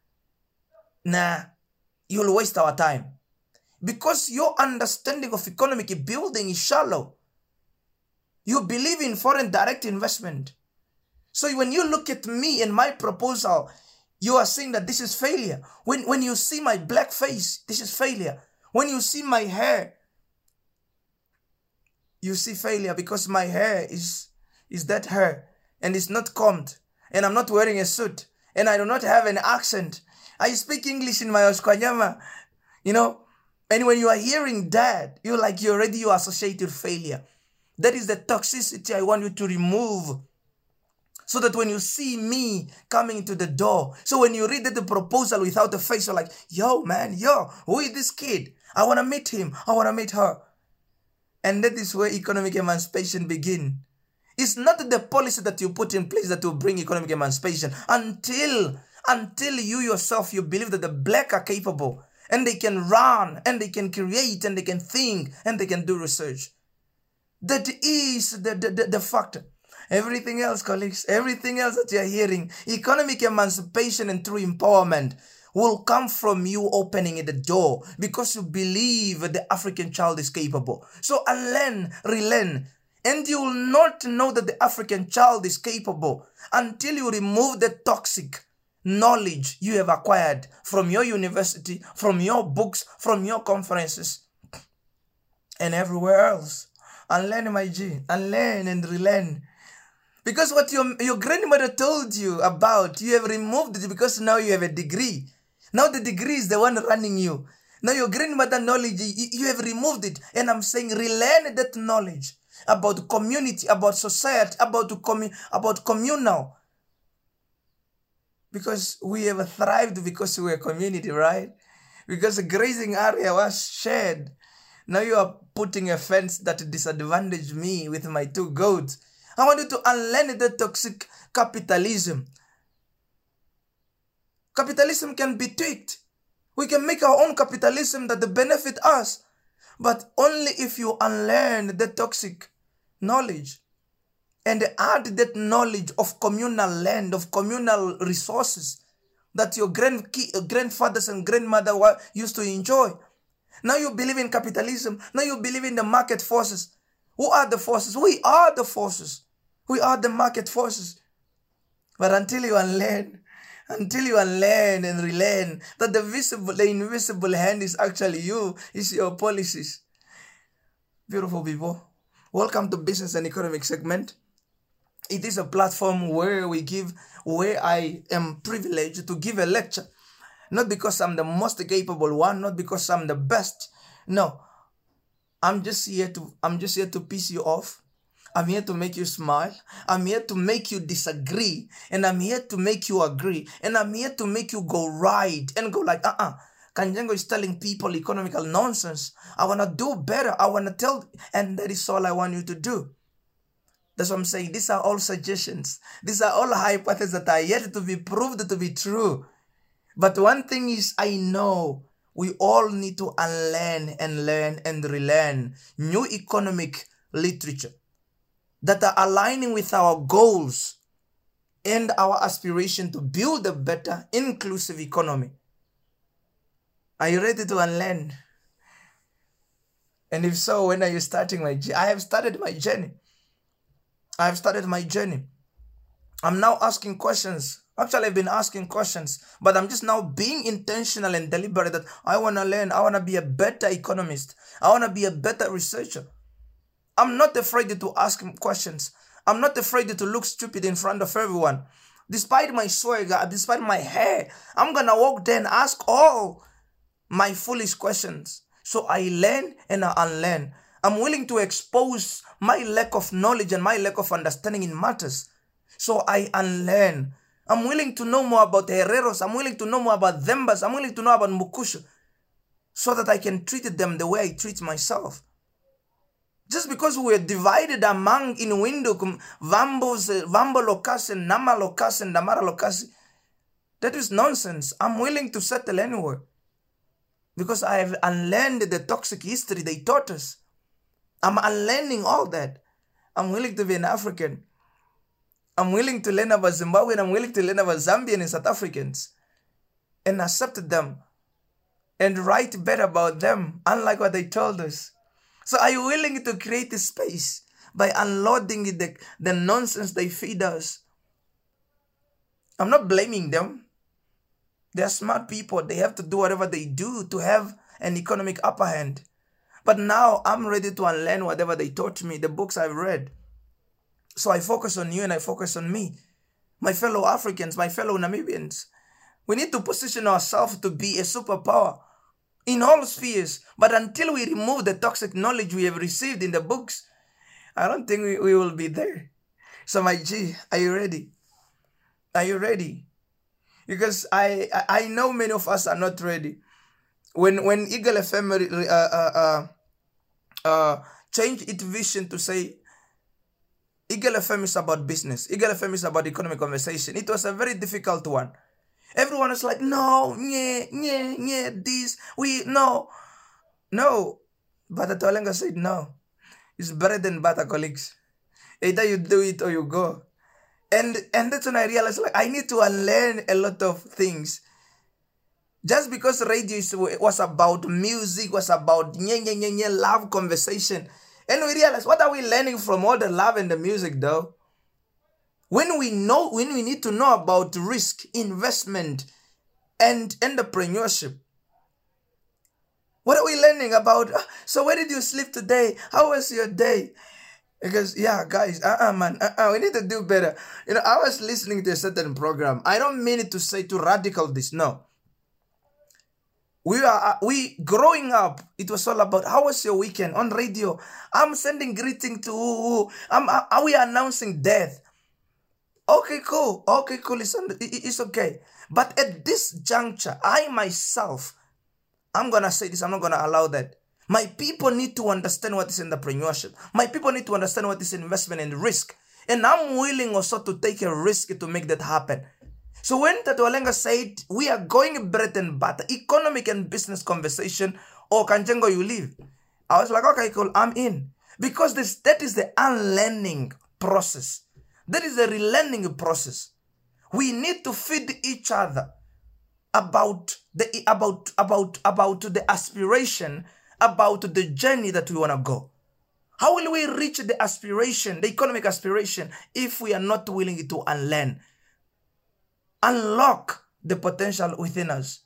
you'll waste our time. Because your understanding of economic building is shallow. You believe in foreign direct investment. So when you look at me and my proposal, you are saying that this is failure. When you see my black face, this is failure. When you see my hair, you see failure because my hair is that hair and it's not combed. And I'm not wearing a suit. And I do not have an accent. I speak English in my Oskwanyama. And when you are hearing that, you associate with failure. That is the toxicity I want you to remove. So that when you see me coming into the door, so when you read the proposal without a face, you're like, yo, who is this kid? I want to meet him. I want to meet her. And that is where economic emancipation begins. It's not the policy that you put in place that will bring economic emancipation until you yourself, you believe that the black are capable and they can run and they can create and they can think and they can do research. That is the factor. Everything else, colleagues, everything else that you're hearing, economic emancipation and true empowerment will come from you opening the door because you believe the African child is capable. So unlearn, relearn, and you will not know that the African child is capable until you remove the toxic knowledge you have acquired from your university, from your books, from your conferences, and everywhere else. Unlearn, my G. Unlearn and relearn. Because what your grandmother told you about, you have removed it because now you have a degree. Now the degree is the one running you. Now your grandmother knowledge, you have removed it. And I'm saying relearn that knowledge about community, about society, about communal. Because we have thrived because we are a community, right? Because the grazing area was shared. Now you are putting a fence that disadvantaged me with my 2 goats. I want you to unlearn the toxic capitalism. Capitalism can be tweaked. We can make our own capitalism that benefit us. But only if you unlearn the toxic knowledge and add that knowledge of communal land, of communal resources that your grandfathers and grandmother used to enjoy. Now you believe in capitalism. Now you believe in the market forces. Who are the forces? We are the forces. We are the market forces. But until you unlearn and relearn that the invisible hand is actually you, is your policies. Beautiful people. Welcome to Business and Economic segment. It is a platform where I am privileged to give a lecture. Not because I'm the most capable one, not because I'm the best. No. I'm just here to piss you off. I'm here to make you smile. I'm here to make you disagree. And I'm here to make you agree. And I'm here to make you go right and go like, Kanjengo is telling people economical nonsense. I want to do better. I want to tell, and that is all I want you to do. That's what I'm saying. These are all suggestions. These are all hypotheses that are yet to be proved to be true. But one thing is, I know we all need to unlearn and learn and relearn new economic literature that are aligning with our goals and our aspiration to build a better, inclusive economy. Are you ready to unlearn? And if so, when are you starting my journey? I have started my journey. I'm now asking questions. Actually, I've been asking questions, but I'm just now being intentional and deliberate that I want to learn. I want to be a better economist. I want to be a better researcher. I'm not afraid to ask questions. I'm not afraid to look stupid in front of everyone. Despite my swagger, despite my hair, I'm going to walk there and ask all my foolish questions. So I learn and I unlearn. I'm willing to expose my lack of knowledge and my lack of understanding in matters. So I unlearn. I'm willing to know more about Herreros. I'm willing to know more about Thembas. I'm willing to know about Mukushu. So that I can treat them the way I treat myself. Just because we are divided among in Windhoek, Vambo Lokasi, and Nama Lokasi, and Damara Lokasi, that is nonsense. I'm willing to settle anywhere. Because I have unlearned the toxic history they taught us. I'm unlearning all that. I'm willing to be an African. I'm willing to learn about Zimbabwe, and I'm willing to learn about Zambian and South Africans. And accept them. And write better about them, unlike what they told us. So are you willing to create a space by unloading the nonsense they feed us? I'm not blaming them. They are smart people. They have to do whatever they do to have an economic upper hand. But now I'm ready to unlearn whatever they taught me, the books I've read. So I focus on you and I focus on me. My fellow Africans, my fellow Namibians. We need to position ourselves to be a superpower in all spheres. But until we remove the toxic knowledge we have received in the books, I don't think we will be there. So my G, are you ready? Are you ready? Because I know many of us are not ready. When Eagle FM changed its vision to say Eagle FM is about business, Eagle FM is about economic conversation, it was a very difficult one. Everyone was like, no, this, no. But Tolenga said, no. It's better than Bata, colleagues. Either you do it or you go. And that's when I realized, like, I need to unlearn a lot of things. Just because radio was about music, was about love conversation. And we realized, what are we learning from all the love and the music, though? When we need to know about risk, investment, and entrepreneurship. What are we learning about? So where did you sleep today? How was your day? Because, yeah, guys, man, we need to do better. You know, I was listening to a certain program. I don't mean it to say to radical this, no. We growing up, it was all about how was your weekend on radio. I'm sending greeting to are we announcing death? Okay, cool. It's okay. But at this juncture, I myself, I'm gonna say this, I'm not gonna allow that. My people need to understand what is entrepreneurship. My people need to understand what is investment and risk. And I'm willing also to take a risk to make that happen. So when Tato Alenga said, we are going bread and butter, economic and business conversation, or Kanjengo you leave, I was like, okay, cool, I'm in. Because that is the unlearning process. That is the relearning process. We need to feed each other about the aspiration, about the journey that we want to go. How will we reach the aspiration, the economic aspiration, if we are not willing to unlearn? Unlock the potential within us.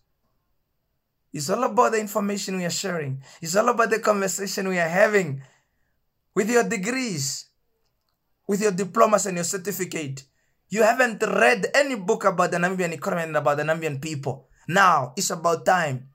It's all about the information we are sharing. It's all about the conversation we are having. With your degrees, with your diplomas and your certificate, you haven't read any book about the Namibian economy and about the Namibian people. Now, it's about time.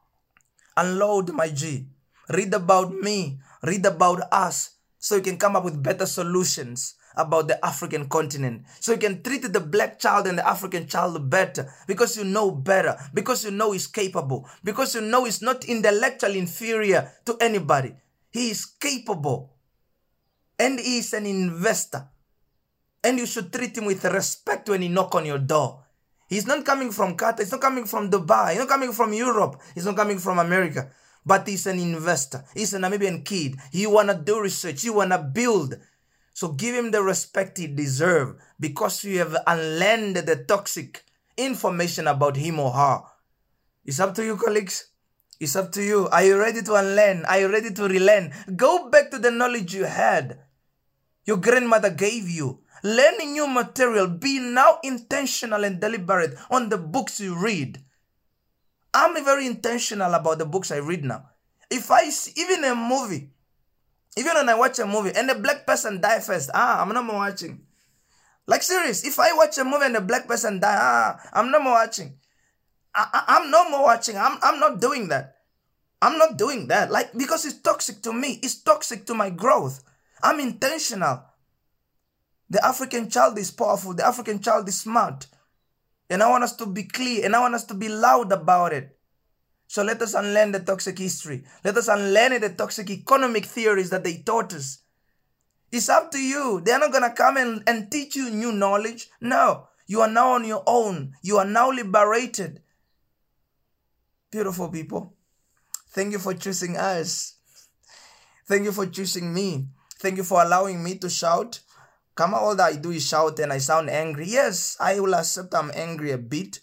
Unload, my G. Read about me. Read about us. So you can come up with better solutions about the African continent. So you can treat the black child and the African child better. Because you know better. Because you know he's capable. Because you know he's not intellectually inferior to anybody. He is capable. And he is an investor. And you should treat him with respect when he knocks on your door. He's not coming from Qatar. He's not coming from Dubai. He's not coming from Europe. He's not coming from America. But he's an investor. He's a Namibian kid. He want to do research. He want to build. So give him the respect he deserves because you have unlearned the toxic information about him or her. It's up to you, colleagues. It's up to you. Are you ready to unlearn? Are you ready to relearn? Go back to the knowledge you had. Your grandmother gave you. Learning new material. Be now intentional and deliberate on the books you read. I'm very intentional about the books I read now. If I see, even a movie, even when I watch a movie and a black person die first, I'm not more watching. Like serious, if I watch a movie and a black person die, I'm not more watching. I'm no more watching. I'm not doing that. I'm not doing that. Like, because it's toxic to me. It's toxic to my growth. I'm intentional. The African child is powerful. The African child is smart. And I want us to be clear. And I want us to be loud about it. So let us unlearn the toxic history. Let us unlearn the toxic economic theories that they taught us. It's up to you. They're not going to come and teach you new knowledge. No. You are now on your own. You are now liberated. Beautiful people. Thank you for choosing us. Thank you for choosing me. Thank you for allowing me to shout. Come on, all that I do is shout and I sound angry. Yes, I will accept I'm angry a bit.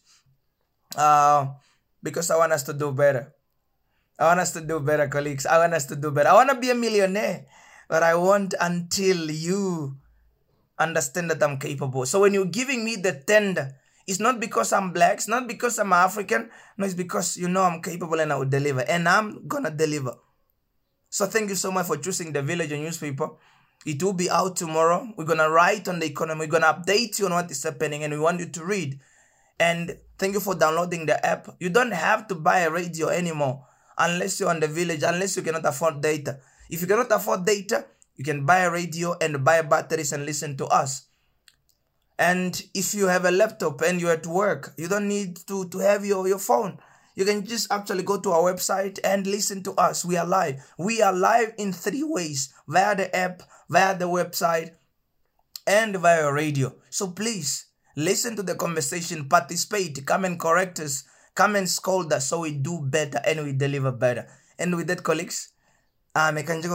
Because I want us to do better. I want us to do better, colleagues. I want us to do better. I want to be a millionaire. But I want until you understand that I'm capable. So when you're giving me the tender, It's not because I'm black. It's not because I'm African. No, it's because you know I'm capable and I will deliver. And I'm going to deliver. So thank you so much for choosing The Village newspaper. It will be out tomorrow. We're going to write on the economy. We're going to update you on what is happening. And we want you to read. And thank you for downloading the app. You don't have to buy a radio anymore unless you're on The Village, unless you cannot afford data. If you cannot afford data, you can buy a radio and buy batteries and listen to us. And if you have a laptop and you're at work, you don't need to have your phone. You can just actually go to our website and listen to us. We are live. We are live in 3 ways: via the app, via the website, and via radio. So please, listen to the conversation, participate, come and correct us, come and scold us so we do better and we deliver better. And with that, colleagues, I'm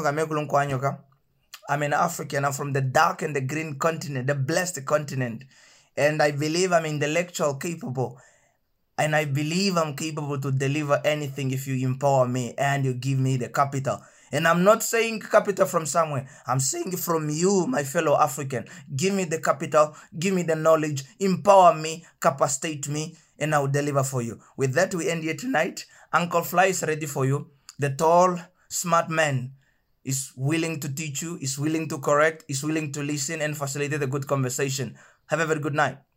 an African. I'm from the dark and the green continent, the blessed continent. And I believe I'm intellectual capable. And I believe I'm capable to deliver anything if you empower me and you give me the capital. And I'm not saying capital from somewhere. I'm saying from you, my fellow African. Give me the capital, give me the knowledge, empower me, capacitate me, and I will deliver for you. With that, we end here tonight. Uncle Fly is ready for you. The tall, smart man is willing to teach you, is willing to correct, is willing to listen and facilitate a good conversation. Have a very good night.